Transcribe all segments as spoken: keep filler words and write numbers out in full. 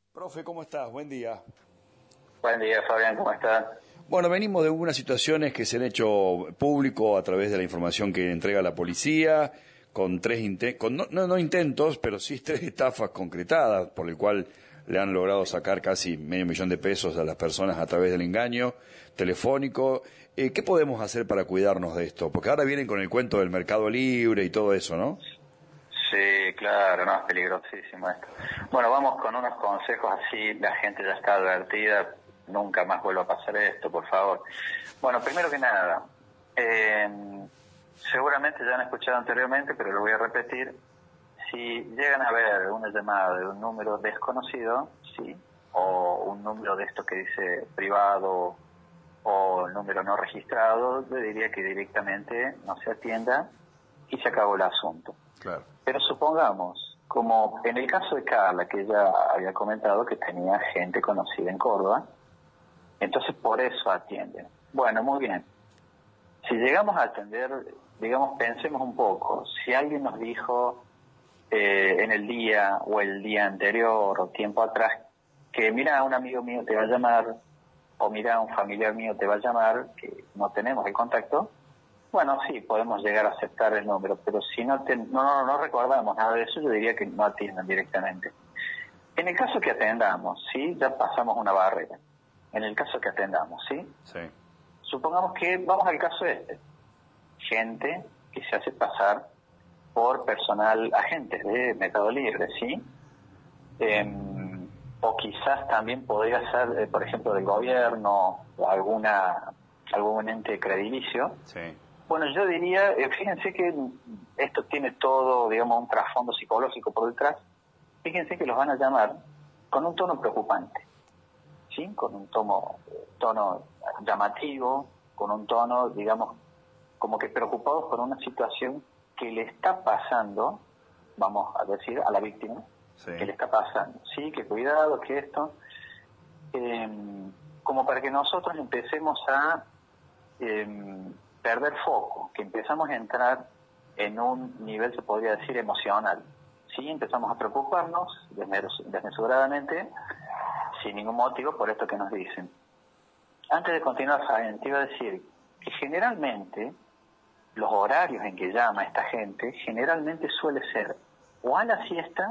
Profe, ¿cómo estás? Buen día. Buen día, Fabián, ¿cómo estás? Bueno, venimos de algunas situaciones que se han hecho público a través de la información que entrega la policía, con tres inte- con no, no, no intentos, pero sí tres estafas concretadas, por el cual le han logrado sacar casi medio millón de pesos a las personas a través del engaño telefónico. Eh, ¿Qué podemos hacer para cuidarnos de esto? Porque ahora vienen con el cuento del Mercado Libre y todo eso, ¿no? Sí, claro, no, es peligrosísimo esto. Bueno, vamos con unos consejos así, la gente ya está advertida, nunca más vuelva a pasar esto, por favor. Bueno, primero que nada, eh, seguramente ya han escuchado anteriormente, pero lo voy a repetir, si llegan a ver una llamada de un número desconocido, sí, o un número de esto que dice privado o número no registrado, yo diría que directamente no se atienda y se acabó el asunto. Claro. Pero supongamos, como en el caso de Carla, que ella había comentado que tenía gente conocida en Córdoba, entonces por eso atienden. Bueno, muy bien. Si llegamos a atender, digamos, pensemos un poco, si alguien nos dijo eh, en el día o el día anterior o tiempo atrás que mira, un amigo mío te va a llamar, o mira, un familiar mío te va a llamar, que no tenemos el contacto, bueno, sí, podemos llegar a aceptar el número, pero si no, te, no, no, no recordamos nada de eso, yo diría que no atiendan directamente. En el caso que atendamos, sí, ya pasamos una barrera. En el caso que atendamos, sí, Sí. supongamos que vamos al caso este, gente que se hace pasar por personal, agentes de Mercado Libre, sí, eh, o quizás también podría ser, eh, por ejemplo, del gobierno o alguna algún ente crediticio. Sí. Bueno, yo diría, eh, fíjense que esto tiene todo, digamos, un trasfondo psicológico por detrás. Fíjense que los van a llamar con un tono preocupante, ¿sí? Con un tono, tono llamativo, con un tono, digamos, como que preocupados por una situación que le está pasando, vamos a decir, a la víctima, Sí. que le está pasando, sí, que cuidado, que esto, eh, como para que nosotros empecemos a eh, perder foco, que empezamos a entrar en un nivel, se podría decir, emocional. Sí, empezamos a preocuparnos desmesuradamente, sin ningún motivo, por esto que nos dicen. Antes de continuar, Fabián, te iba a decir que generalmente los horarios en que llama esta gente, generalmente suele ser o a la siesta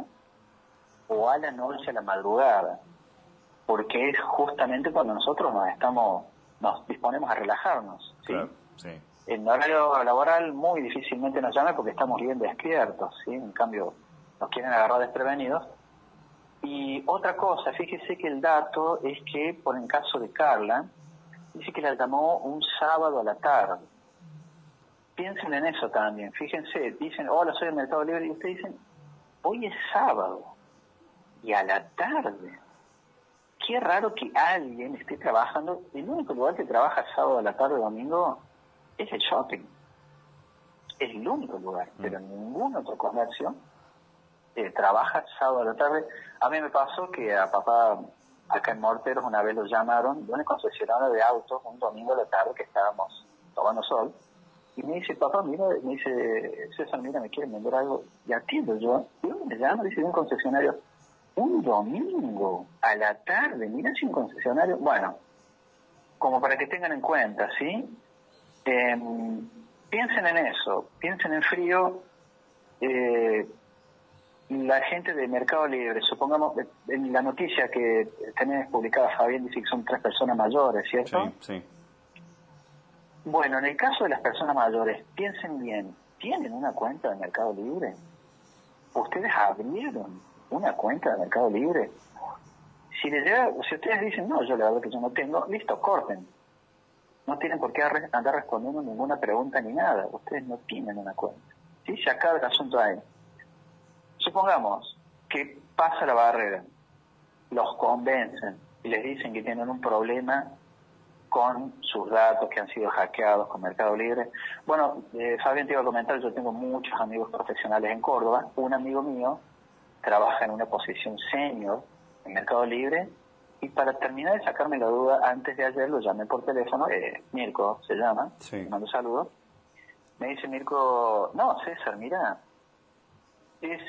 o a la noche, a la madrugada, porque es justamente cuando nosotros nos estamos, nos disponemos a relajarnos, ¿sí? Claro, sí. En horario laboral muy difícilmente nos llaman porque estamos bien despiertos, ¿sí? En cambio, nos quieren agarrar desprevenidos. Y otra cosa, fíjese que el dato es que, por el caso de Carla, dice que la llamó un sábado a la tarde. Piensen en eso también, fíjense, dicen, hola, soy del Mercado Libre, y ustedes dicen, hoy es sábado, y a la tarde. Qué raro que alguien esté trabajando, el único lugar que trabaja sábado a la tarde, domingo, es el shopping. Es el único lugar, mm. pero ningún otro comercio eh, trabaja sábado a la tarde. A mí me pasó que a papá, acá en Morteros, una vez lo llamaron de una concesionaria de autos, un domingo a la tarde que estábamos tomando sol, y me dice, papá, mira, me dice, César, mira, me quieren vender algo, y atiendo yo, y uno me llama, dice, de un concesionario, un domingo a la tarde, mira si un concesionario, bueno, como para que tengan en cuenta, ¿sí? Eh, piensen en eso, piensen en frío. Eh, la gente de Mercado Libre, supongamos, en la noticia que tenés publicada, Fabián, dice que son tres personas mayores, ¿cierto? Sí, sí. Bueno, en el caso de las personas mayores, piensen bien, ¿tienen una cuenta de Mercado Libre? ¿Ustedes abrieron una cuenta de Mercado Libre? Si les llega, si ustedes dicen, no, yo la verdad que yo no tengo, listo, corten. No tienen por qué andar respondiendo ninguna pregunta ni nada. Ustedes no tienen una cuenta. ¿Sí? Se acaba el asunto ahí. Supongamos que pasa la barrera, los convencen y les dicen que tienen un problema con sus datos que han sido hackeados con Mercado Libre. Bueno, eh, Fabián te iba a comentar, yo tengo muchos amigos profesionales en Córdoba. Un amigo mío trabaja en una posición senior en Mercado Libre. Y para terminar de sacarme la duda, antes de ayer lo llamé por teléfono, eh, Mirko se llama, sí. Le mando saludos. Me dice Mirko, no, César, mira, es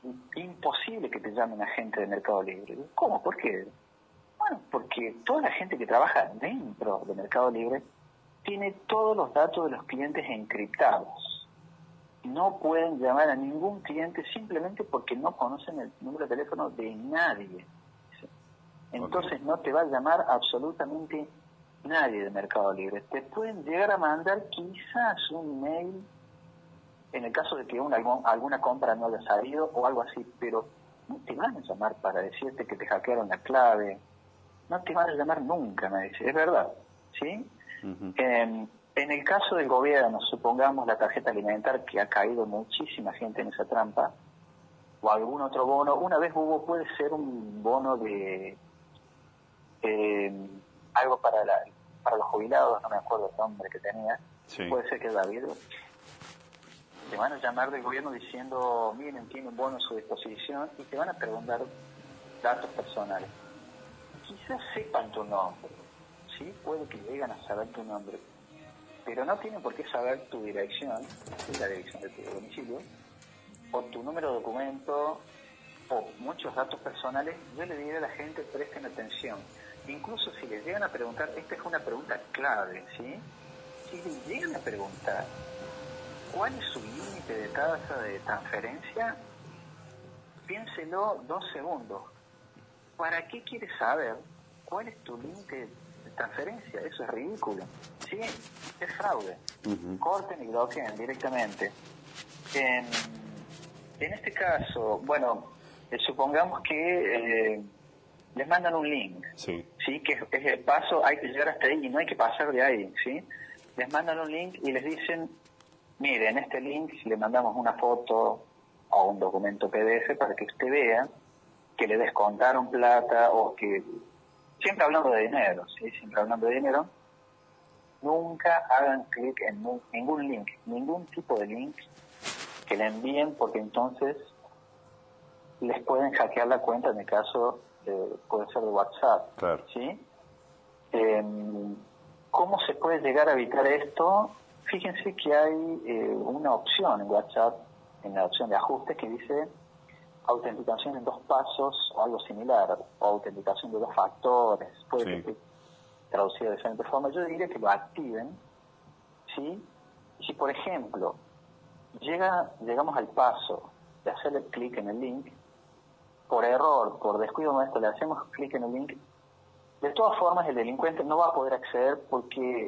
imposible que te llamen agente de Mercado Libre. ¿Cómo? ¿Por qué? Bueno, porque toda la gente que trabaja dentro de Mercado Libre tiene todos los datos de los clientes encriptados. No pueden llamar a ningún cliente simplemente porque no conocen el número de teléfono de nadie. Entonces okay. no te va a llamar absolutamente nadie de Mercado Libre. Te pueden llegar a mandar quizás un mail en el caso de que una, alguna compra no haya salido o algo así, pero no te van a llamar para decirte que te hackearon la clave. No te van a llamar nunca, me dice. Es verdad, ¿sí? Uh-huh. En, en el caso del gobierno, supongamos la tarjeta alimentar, que ha caído muchísima gente en esa trampa, o algún otro bono. Una vez hubo, puede ser un bono de eh, algo para la, para los jubilados, no me acuerdo el nombre que tenía, sí. Puede ser que David. Te van a llamar del gobierno diciendo, miren, tiene un bono a su disposición, y te van a preguntar datos personales. Quizás sepan tu nombre, ¿sí? Puede que lleguen a saber tu nombre, pero no tienen por qué saber tu dirección, la dirección de tu domicilio, o tu número de documento, o muchos datos personales. Yo le diría a la gente, presten atención. Incluso si les llegan a preguntar, esta es una pregunta clave, ¿sí? Si les llegan a preguntar cuál es su límite de tasa de transferencia, piénselo dos segundos. ¿Para qué quieres saber cuál es tu límite de transferencia? Eso es ridículo, ¿sí? Es fraude. Uh-huh. Corten y bloqueen directamente. En, en este caso, bueno, eh, supongamos que eh, les mandan un link, sí, ¿sí? Que es, es el paso, hay que llegar hasta ahí y no hay que pasar de ahí, ¿sí? Les mandan un link y les dicen, mire, en este link le mandamos una foto o un documento P D F para que usted vea que le descontaron plata, o que, siempre hablando de dinero, ¿sí? Siempre hablando de dinero, nunca hagan clic en nu- ningún link, ningún tipo de link que le envíen, porque entonces les pueden hackear la cuenta, en el caso, de, puede ser de WhatsApp, claro. ¿Sí? Eh, ¿Cómo se puede llegar a evitar esto? Fíjense que hay eh, una opción en WhatsApp, en la opción de ajustes, que dice autenticación en dos pasos o algo similar, o autenticación de dos factores, puede sí. que esté traducido de diferentes formas. Yo diría que lo activen, ¿sí? Si, por ejemplo, llega, llegamos al paso de hacerle clic en el link, por error, por descuido nuestro, le hacemos clic en el link, de todas formas el delincuente no va a poder acceder, porque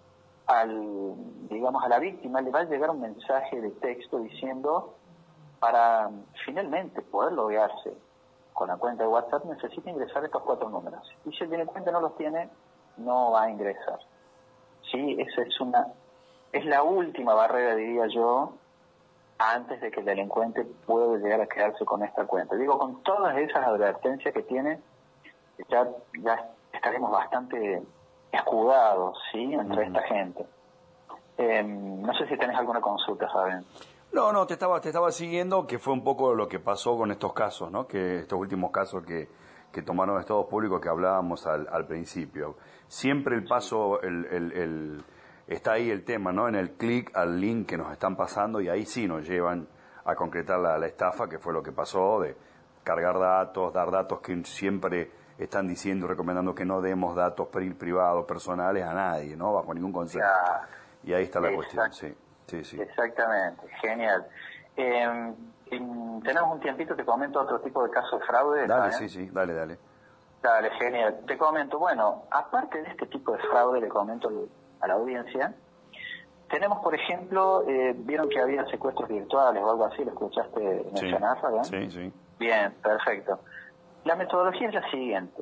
al, digamos, a la víctima le va a llegar un mensaje de texto diciendo, para finalmente poder loguearse con la cuenta de WhatsApp necesita ingresar estos cuatro números. Y si el delincuente no los tiene, no va a ingresar. Sí, esa es una, es la última barrera, diría yo, antes de que el delincuente pueda llegar a quedarse con esta cuenta. Digo, con todas esas advertencias que tiene, ya, ya estaremos bastante escudados, ¿sí?, entre uh-huh. esta gente. Eh, no sé si tenés alguna consulta, ¿saben? No, no, te estaba, te estaba siguiendo, que fue un poco lo que pasó con estos casos, ¿no? Que estos últimos casos que, que tomaron estados públicos que hablábamos al, al principio. Siempre el paso, el, el, el, está ahí el tema, ¿no? En el clic al link que nos están pasando, y ahí sí nos llevan a concretar la, la estafa, que fue lo que pasó, de cargar datos, dar datos que siempre están diciendo, recomendando que no demos datos privados, personales a nadie, ¿no? Bajo ningún concepto. Ya. Y ahí está la Exacto. cuestión, sí. Sí, sí. Exactamente, genial. Eh, tenemos un tiempito, te comento otro tipo de caso de fraude. Dale, ¿sabes? sí, sí, dale, dale. Dale, genial. Te comento, bueno, aparte de este tipo de fraude, le comento a la audiencia, tenemos, por ejemplo, eh, vieron que había secuestros virtuales o algo así, lo escuchaste mencionar, sí. ¿verdad? Sí, sí. Bien, perfecto. La metodología es la siguiente.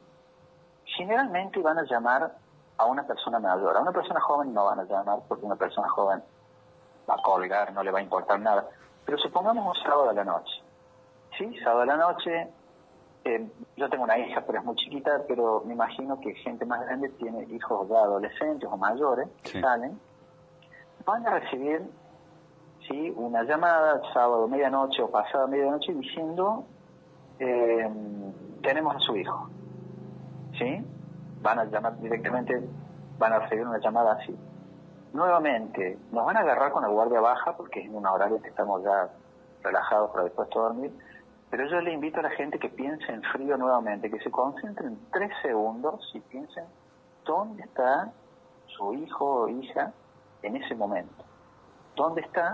Generalmente van a llamar a una persona mayor. A una persona joven no van a llamar, porque una persona joven va a colgar, no le va a importar nada. Pero supongamos un sábado a la noche. ¿Sí? Sábado a la noche, eh, yo tengo una hija, pero es muy chiquita, pero me imagino que gente más grande tiene hijos ya adolescentes o mayores, que sí. salen, van a recibir, ¿sí?, una llamada sábado medianoche o pasada medianoche diciendo, eh, tenemos a su hijo. ¿Sí? Van a llamar directamente, van a recibir una llamada así. Nuevamente, nos van a agarrar con la guardia baja, porque es en una horario que estamos ya relajados para después dormir. Pero yo le invito a la gente que piense en frío nuevamente, que se concentren tres segundos y piensen dónde está su hijo o hija en ese momento. ¿Dónde está?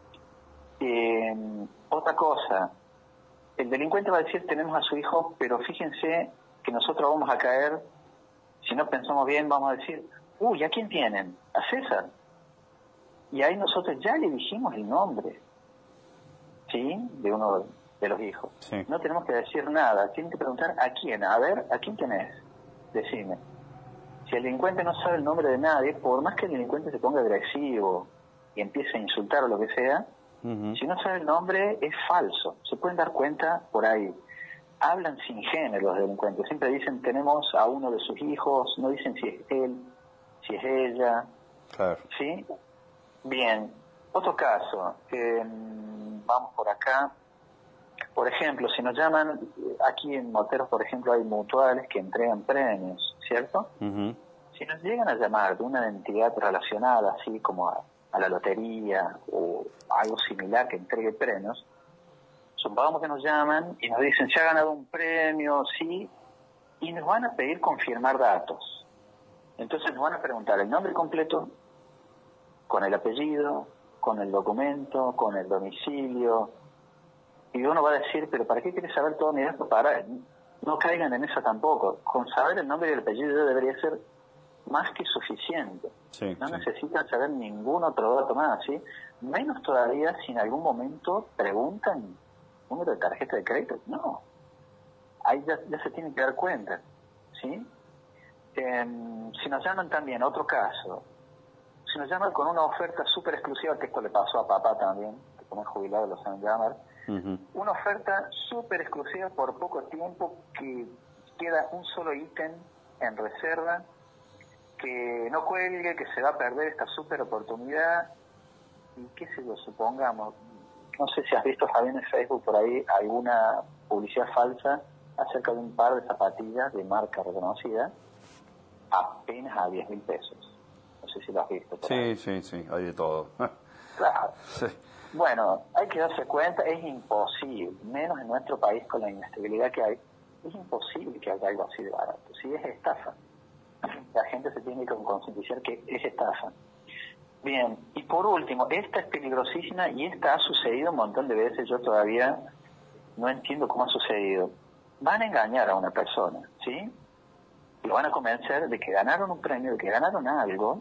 Eh, otra cosa, el delincuente va a decir tenemos a su hijo, pero fíjense que nosotros vamos a caer, si no pensamos bien, vamos a decir, uy, ¿a quién tienen? A César. Y ahí nosotros ya le dijimos el nombre, ¿sí? De uno de los hijos. Sí. No tenemos que decir nada, tienen que preguntar a quién, a ver, ¿a quién tenés? Decime. Si el delincuente no sabe el nombre de nadie, por más que el delincuente se ponga agresivo y empiece a insultar o lo que sea, uh-huh. si no sabe el nombre es falso. Se pueden dar cuenta por ahí. Hablan sin género los delincuentes. Siempre dicen tenemos a uno de sus hijos, no dicen si es él, si es ella. Claro. ¿Sí? Bien. Otro caso. Eh, vamos por acá. Por ejemplo, si nos llaman, aquí en Moteros, por ejemplo, hay mutuales que entregan premios, ¿cierto? Uh-huh. Si nos llegan a llamar de una entidad relacionada, así como a, a la lotería o algo similar que entregue premios, supongamos que nos llaman y nos dicen, se ha ganado un premio, sí, y nos van a pedir confirmar datos. Entonces nos van a preguntar el nombre completo, con el apellido, con el documento, con el domicilio. Y uno va a decir, pero ¿para qué quieres saber todo mi dato? Para, no caigan en eso tampoco. Con saber el nombre y el apellido debería ser más que suficiente. Sí, no sí. necesitan saber ningún otro dato más, ¿sí? Menos todavía si en algún momento preguntan número de tarjeta de crédito. No. Ahí ya, ya se tienen que dar cuenta, ¿sí? Eh, si nos llaman también, otro caso, si nos llaman con una oferta súper exclusiva, que esto le pasó a papá también, que como es jubilado lo saben llamar, uh-huh. una oferta súper exclusiva por poco tiempo, que queda un solo ítem en reserva, que no cuelgue, que se va a perder esta súper oportunidad, y qué sé yo, supongamos, no sé si has visto, Fabián, en Facebook por ahí alguna publicidad falsa acerca de un par de zapatillas de marca reconocida, apenas a diez mil pesos. No sé si lo has visto. Sí, ahí. sí, sí, hay de todo. Claro. Sí. Bueno, hay que darse cuenta, es imposible, menos en nuestro país con la inestabilidad que hay, es imposible que haya algo así de barato. Si es estafa, la gente se tiene que concientizar que es estafa. Bien, y por último, esta es peligrosísima y esta ha sucedido un montón de veces, yo todavía no entiendo cómo ha sucedido. Van a engañar a una persona, ¿sí? Lo van a convencer de que ganaron un premio, de que ganaron algo.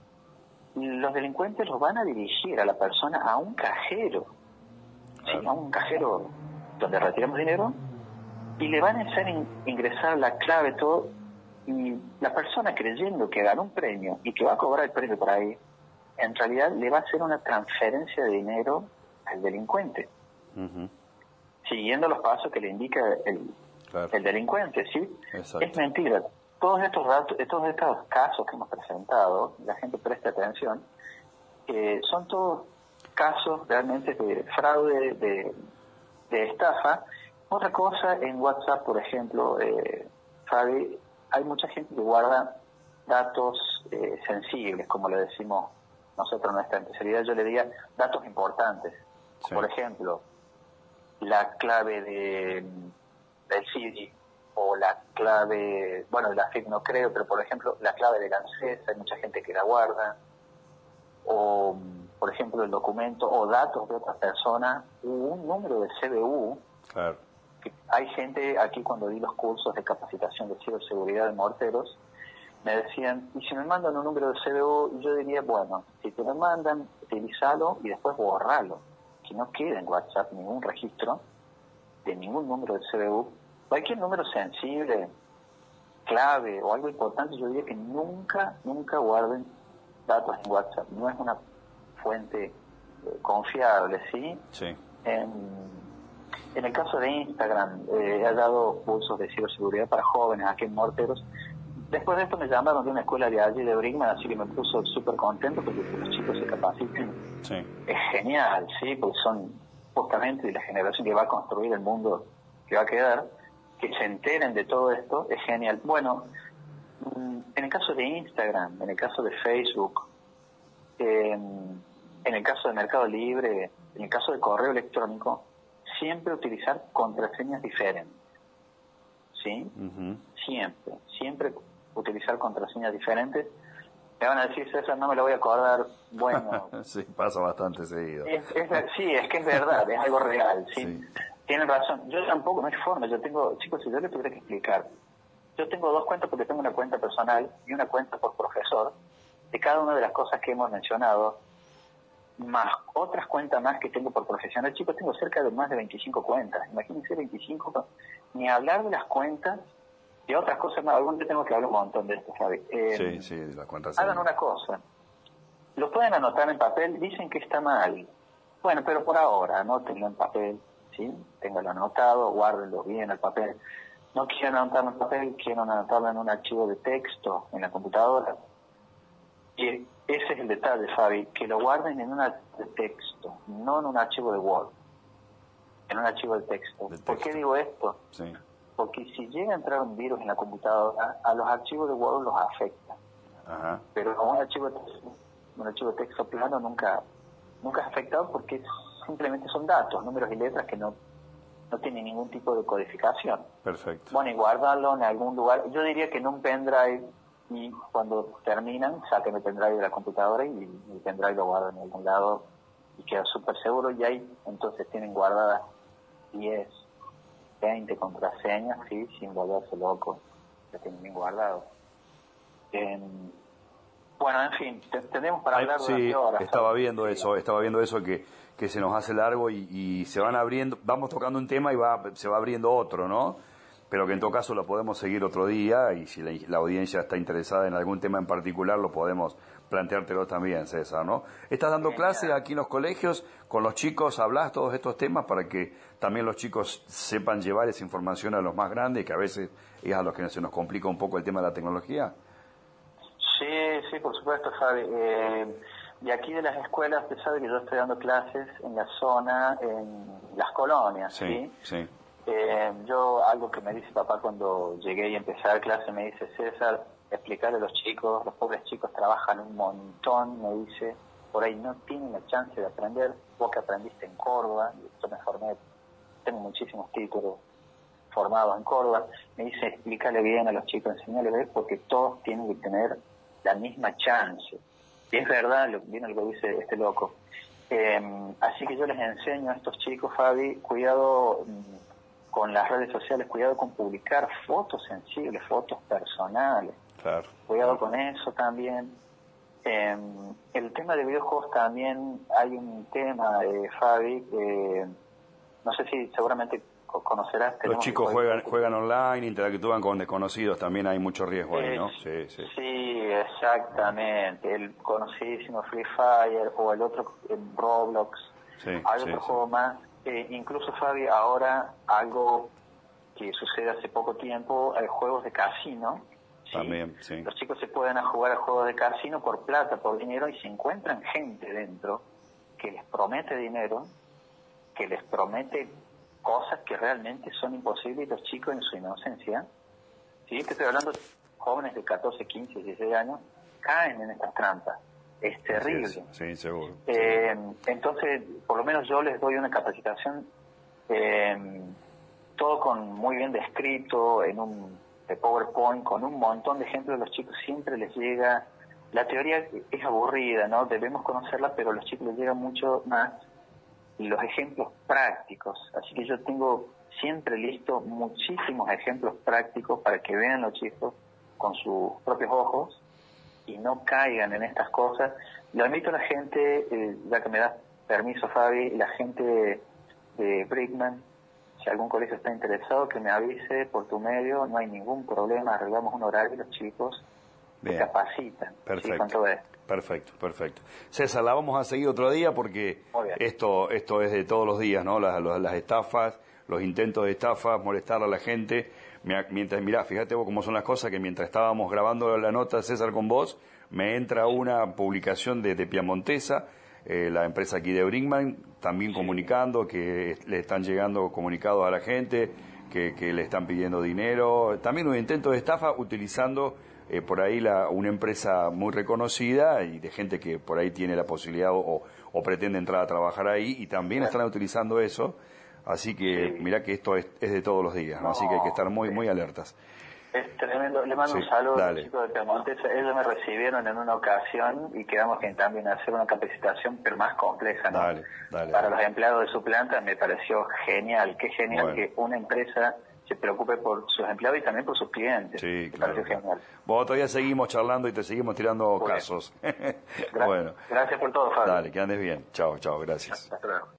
Los delincuentes los van a dirigir a la persona a un cajero, ¿sí? A un cajero donde retiramos dinero, y le van a hacer in- ingresar la clave, todo, y la persona, creyendo que ganó un premio y que va a cobrar el premio por ahí, en realidad le va a hacer una transferencia de dinero al delincuente, uh-huh. siguiendo los pasos que le indica el, claro. el delincuente, ¿sí? Exacto. Es mentira. Todos estos datos, todos estos casos que hemos presentado, la gente presta atención, eh, son todos casos realmente de fraude, de, de estafa. Otra cosa, en WhatsApp, por ejemplo, eh, Fabi, hay mucha gente que guarda datos eh, sensibles, como le decimos nosotros en nuestra especialidad. Yo le diría datos importantes. Sí. Por ejemplo, la clave de, del C D, o la clave, bueno, la F I P no creo, pero por ejemplo, la clave del ANSES, hay mucha gente que la guarda, o por ejemplo el documento o datos de otra persona, un número de C B U. Claro. Que hay gente, aquí cuando di los cursos de capacitación de ciberseguridad de morteros, me decían, y si me mandan un número de C B U, y yo diría, bueno, si te lo mandan, utilízalo y después borralo, que no quede en WhatsApp ningún registro de ningún número de C B U. Cualquier número sensible, clave o algo importante, yo diría que nunca, nunca guarden datos en WhatsApp. No es una fuente eh, confiable, ¿sí? Sí. En, en el caso de Instagram, eh, he dado cursos de ciberseguridad para jóvenes aquí en Morteros. Después de esto me llamaron de una escuela de allí de Brinkman, así que me puso súper contento porque los chicos se capaciten. Sí. Es genial, ¿sí? Porque son justamente la generación que va a construir el mundo que va a quedar. Que se enteren de todo esto es genial. Bueno, en el caso de Instagram, en el caso de Facebook, eh, en el caso de Mercado Libre, en el caso de correo electrónico, siempre utilizar contraseñas diferentes. ¿Sí? Uh-huh. Siempre, siempre utilizar contraseñas diferentes. Me van a decir, César, no me lo voy a acordar. Bueno, sí, pasa bastante seguido. Es, es, sí, es que es verdad, es algo real. ¿sí? Sí. Tienen razón. Yo tampoco, no hay forma. Yo tengo, chicos, si yo les tuviera que explicar, yo tengo dos cuentas porque tengo una cuenta personal y una cuenta por profesor de cada una de las cosas que hemos mencionado, más otras cuentas más que tengo por profesional. Chicos, tengo cerca de más de veinticinco cuentas. Imagínense veinticinco, ni hablar de las cuentas y otras cosas más. Algún día tengo que hablar un montón de esto, Fabi. Eh, sí, sí, las cuentas. Hagan una cosa. Lo pueden anotar en papel, dicen que está mal. Bueno, pero por ahora, anótenlo en papel, ¿sí? Ténganlo anotado, guárdenlo bien el papel. No quieren anotarlo en papel, quieren anotarlo en un archivo de texto en la computadora. Y ese es el detalle, Fabi, que lo guarden en un archivo de texto, no en un archivo de Word, en un archivo de texto. De texto. ¿Por qué digo esto? Sí. Porque si llega a entrar un virus en la computadora, a los archivos de Word los afecta. Ajá. Pero a un archivo de texto, un archivo de texto plano nunca, nunca es afectado porque simplemente son datos, números y letras que no, no tienen ningún tipo de codificación. Perfecto. Bueno, y guardarlo en algún lugar. Yo diría que en un pendrive, y cuando terminan, saquen el pendrive de la computadora y el pendrive lo guardan en algún lado y queda súper seguro. Y ahí entonces tienen guardadas diez, veinte contraseñas, ¿sí? Sin volverse locos, que tienen bien guardado. Eh, bueno, en fin, te, tenemos para hablar sí, durante horas. estaba ¿sabes? viendo Sí. eso, estaba viendo eso que, que se nos hace largo y, y se van abriendo, vamos tocando un tema y va, se va abriendo otro, ¿no? Pero que en todo caso lo podemos seguir otro día y si la, la audiencia está interesada en algún tema en particular lo podemos planteártelo también, César, ¿no? ¿Estás dando clases aquí en los colegios con los chicos? ¿Hablas todos estos temas para que también los chicos sepan llevar esa información a los más grandes, que a veces es a los que se nos complica un poco el tema de la tecnología? Sí, sí, por supuesto, Fabi. Eh, de aquí de las escuelas, usted sabe que yo estoy dando clases en la zona, en las colonias, ¿sí? Sí, sí. Eh, yo, algo que me dice papá cuando llegué y empecé a dar clase, me dice, César, explicarle a los chicos, los pobres chicos trabajan un montón, me dice, por ahí no tienen la chance de aprender, vos que aprendiste en Córdoba, yo me formé, tengo muchísimos títulos formados en Córdoba, me dice, explícale bien a los chicos, enseñale bien, porque todos tienen que tener la misma chance. Y es verdad, lo, bien algo dice este loco. Eh, así que yo les enseño a estos chicos, Fabi, cuidado con las redes sociales, cuidado con publicar fotos sensibles, fotos personales. Claro. Cuidado con eso también. Eh, el tema de videojuegos también hay un tema, eh, Fabi, que no sé si seguramente conocerás. Los chicos juegan juegan online, interactúan con desconocidos, también hay mucho riesgo ahí, ¿no? Sí, sí. Sí, exactamente. El conocidísimo Free Fire o el otro Roblox. Sí, hay sí, otro sí. juego más. Eh, incluso, Fabi, ahora algo que sucede hace poco tiempo, hay juegos de casino. ¿sí? También, sí. Los chicos se pueden a jugar a juegos de casino por plata, por dinero, y se encuentran gente dentro que les promete dinero, que les promete cosas que realmente son imposibles, y los chicos en su inocencia, ¿sí? Que estoy hablando de jóvenes de catorce, quince, dieciséis años, caen en estas trampas. Es terrible. Sí, sí, seguro. Eh, entonces, por lo menos yo les doy una capacitación, eh, todo con muy bien descrito, en un de PowerPoint, con un montón de ejemplos. Los chicos siempre les llega, la teoría es aburrida, ¿no? Debemos conocerla, pero a los chicos les llega mucho más los ejemplos prácticos. Así que yo tengo siempre listo muchísimos ejemplos prácticos para que vean los chicos con sus propios ojos y no caigan en estas cosas. Lo invito a la gente, eh, ya que me das permiso, Fabi, la gente de, de Brickman, si algún colegio está interesado, que me avise por tu medio, no hay ningún problema, arreglamos un horario y los chicos Bien. se capacitan. Perfecto. ¿sí? Con todo esto. Perfecto, perfecto. César, la vamos a seguir otro día porque esto esto es de todos los días, ¿no? Las, las, las estafas, los intentos de estafas, molestar a la gente. Mientras, mirá, fíjate vos cómo son las cosas, que mientras estábamos grabando la nota, César, con vos, me entra una publicación de, de Piamontesa, eh, la empresa aquí de Brinkman, también sí. comunicando que le están llegando comunicados a la gente, que, que le están pidiendo dinero. También un intento de estafa utilizando eh, por ahí la, una empresa muy reconocida y de gente que por ahí tiene la posibilidad o, o pretende entrar a trabajar ahí y también están utilizando eso. Así que Sí. mirá que esto es, es de todos los días, ¿no? No, Así que hay que estar muy, sí. muy alertas. Es tremendo. Le mando Sí, un saludo a dale. los chicos de Piemonte. Ellos me recibieron en una ocasión y quedamos en también hacer una capacitación, pero más compleja, ¿no? Dale, dale, Para dale. los empleados de su planta me pareció genial. Qué genial Bueno. que una empresa se preocupe por sus empleados y también por sus clientes. Sí, me claro. pareció claro. genial. Vos todavía seguimos charlando y te seguimos tirando Bueno. casos. Gra- Bueno, Gracias por todo, Fabio. dale, que andes bien. Chao, chao, gracias. Hasta luego.